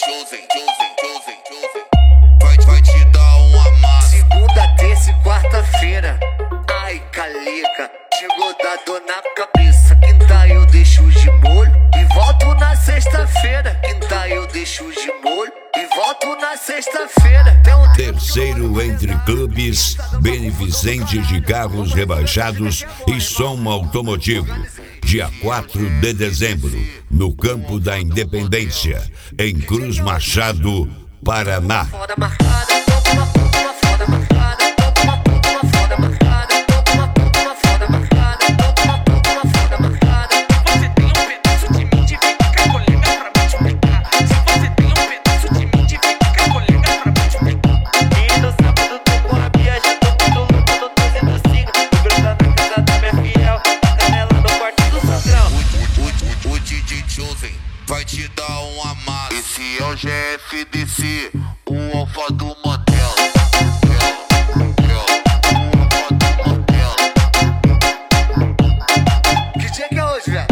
Vai te dar uma massa. Segunda, terça e quarta-feira. Ai, calica, chegou da dor na cabeça. Quinta eu deixo de molho e volto na sexta-feira. Quinta eu deixo de molho e volto na sexta-feira. Terceiro entre clubes beneficentes de carros rebaixados e som automotivo. Dia 4 de dezembro, no Campo da Independência, em Cruz Machado, Paraná. Foda marcada, uma foda marcada, uma foda marcada, uma foda marcada, uma foda marcada. Você tem um pedaço de mim, de fica colega pra me explicar. Se você tem um pedaço de mim, de fica colega pra me explicar. E no sábado tô com a viagem, tô muito louco, tô trazendo signo. Tô grudando na casa da minha fiel, canela no quarto do Sandrão. O DJ Chosen vai te dar uma massa. Esse é o GFDC, o alfa do Mandela. Que dia que é hoje, velho?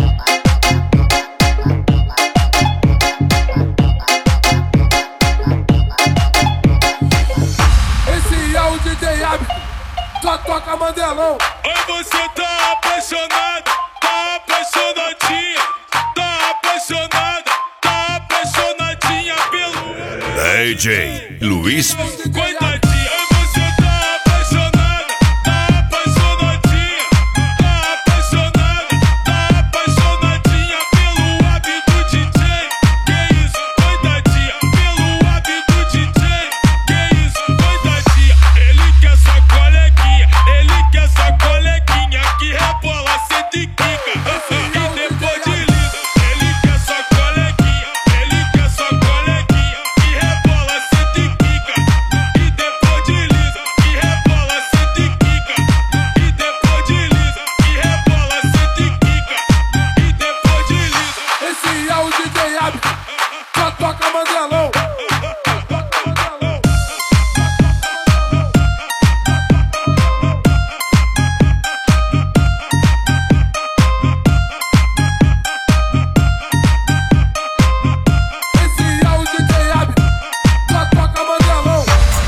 Esse é o DJ Ab, só toca Mandelão. Oi, você tá apaixonada, tá apaixonadinha, tá apaixonada, tá apaixonadinha pelo DJ Luiz. coitadinha. Oi, você tá apaixonada, tá apaixonadinha, tá apaixonada, tá apaixonadinha pelo hábito do DJ. Que isso, coitadinha, pelo hábito do DJ. Que isso, coitadinha. Ele quer sua coleguinha, ele quer sua coleguinha que rebola, senta e quica. E depois desliza. Ele quer sua coleguinha, ele quer sua coleguinha que rebola, senta e quica. E depois desliza. E rebola, senta e quica. E depois desliza. E rebola, senta e quica. E depois desliza. Esse é o DJ Ab, só toca Mandelão. Esse é o DJ Ab, só toca Mandelão.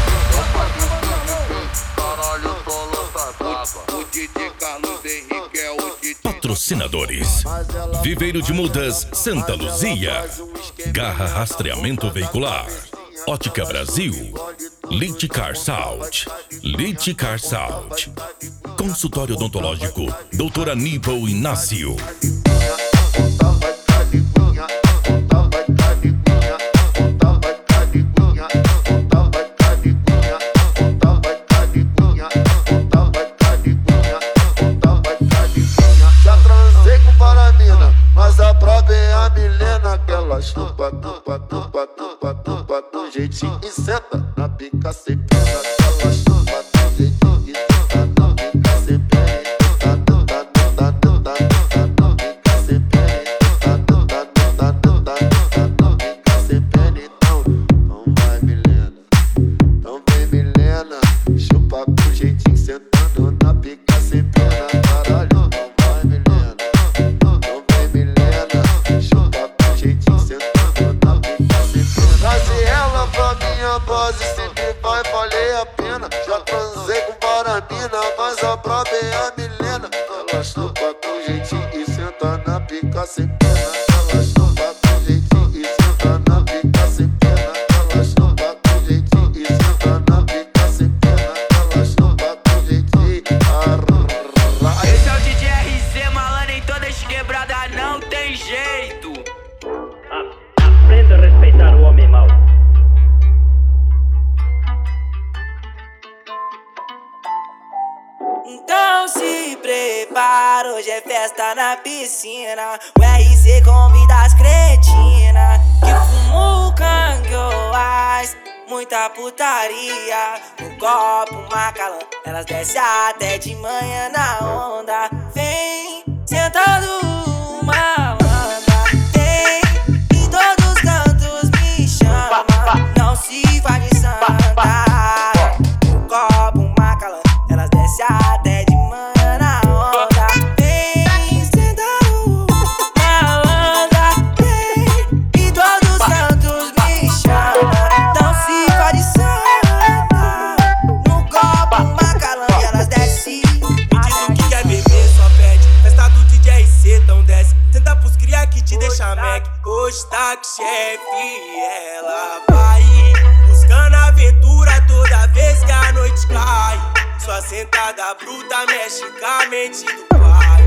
Caralho, tô lotado. O DJ Carlos Henrique é o DJ. Patrocinadores: Viveiro de Mudas Santa Luzia, Garra Rastreamento Veicular, Ótica Brasil, Liticar Salt, Liticar Salt, Consultório Odontológico Dr. Aníbal Inácio. Já transei com Paramina, mas a prova é a Milena. Que ela chupa, tupa, tupa, tupa, tupa do jeitinho e senta na pica sem pena. Que ela chupa do jeitinho e senta na pica sem pena. Tuta, tuta, tuta, tuta, tuta, no pica sem pena. Tuta, tuta, tuta, tuta, no pica sem pena. Então vai Milena, então vem Milena, chupa do jeitinho sentando na pica sem pena. Caralho, então vai Milena, então vem Milena, chupa do jeitinho sentando na pica sem pena. Traze ela pra minha base, sempre vai valer a pena. Já transei com Paramina, mas a prova é a Milena. Ela chupa do jeitinho e senta na pica sem pena. Ela chupa do jeitinho e senta na pica sem pena. Ela chupa do jeitinho e senta na pica sem pena. Ela chupa do jeitinho. Esse é o DJ RC, malandro em todas as quebradas, não tem jeito. Aprenda a respeitar o homem mau. Então se prepara, hoje é festa na piscina. O RC convida as cretinas que fumam canguoais, muita putaria. Um copo, uma calã, elas descem até de manhã na onda. Vem sentando malandra, vem em todos os cantos me chama. Não se faz de santa. Um copo, uma calã, elas descem até de manhã na onda. Vem sentando malandra, vem em todos os cantos me chama. gostar que chefe, ela vai buscando aventura toda vez que a noite cai. Sua sentada bruta mexe com a mente do pai.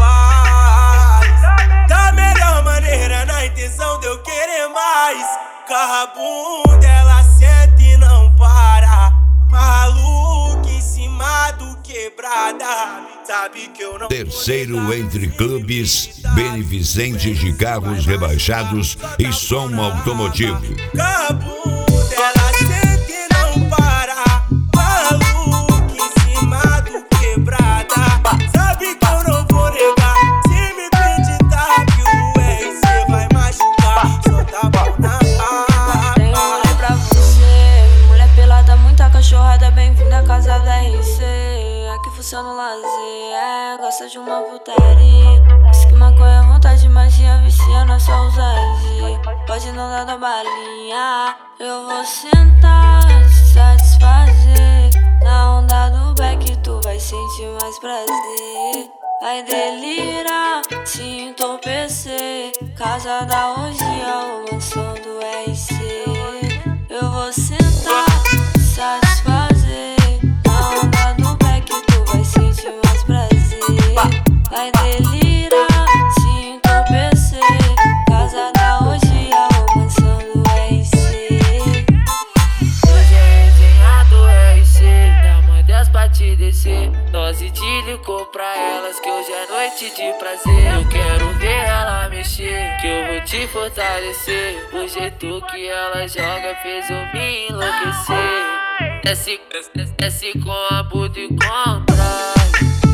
Faz da melhor maneira na intenção de eu querer mais. Carrabunda ela senta e não para. Maluco em cima do quebrada. Sabe que eu não. Terceiro entre clubes, beneficentes de carros rebaixados e som automotivo. Carrabunda ela senta e não para. Maluco em cima do quebrada. Sabe que eu não vou negar. Se me acreditar que o RC vai machucar. Só tá bom na Tem um rolê pra você. Mulher pelada, muita cachorrada. Bem-vinda à casa da RC. Aqui funciona o lazer. Gosta de uma putaria. Diz que maconha é vontade, magia vicia na sua ousadia. Pode não dar da balinha. Eu vou sentar, te satisfazer. Na onda do back tu vai sentir mais prazer. Vai delirar, se entorpecer. Casa da orgia ou mansão do RC. Eu vou sentar, te satisfazer. Na onda do back tu vai sentir mais prazer. Vai delirar, se entorpecer. Casa da orgia ou mansão do RC. Hoje é resenha do RC. Dá uma 10 pra te descer. Dose de licor pra elas que hoje é noite de prazer. Eu quero ver ela mexer, que eu vou te fortalecer. O jeito que ela joga fez eu me enlouquecer. Desce com a bunda e com trás.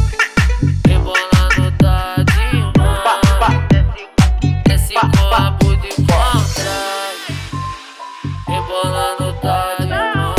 Rebolando tá demais. Desce com a bunda e com trás. Rebolando tá demais.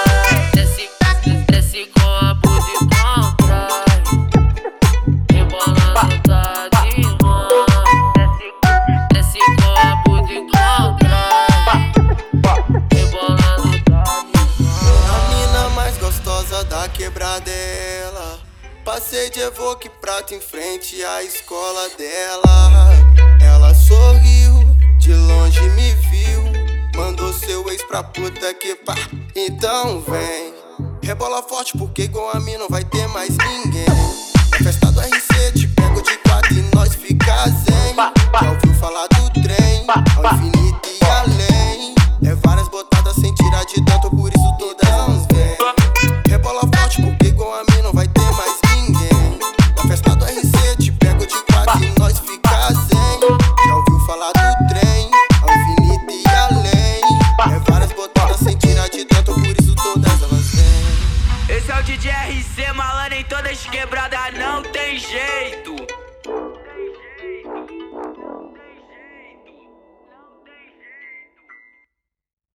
Desce com a bunda e com trás. Rebolando tá demais. Desce com a bunda e com trás. Rebolando tá demais. A mina mais gostosa da quebrada é ela. Passei de Evoque Prata em frente à escola dela. Ela sorriu, de longe me viu. Mandou seu ex pra puta que pá. Então vem, rebola forte porque igual a mim não vai ter mais ninguém. Na festa do RC te pego de 4 e nós fica zen. Já ouviu falar do trem, ao infinito e além. É várias botadas sem tirar de dentro, por isso todas não vem. Rebola forte porque igual a mim não vai ter mais ninguém. Na festa do RC te pego de 4 e nós fica zen. Já ouviu falar do trem, ao infinito e além. É várias botadas sem tirar de dentro, por isso todas elas vêm. Esse é o DJ RC, malandro em todas quebradas, não tem jeito.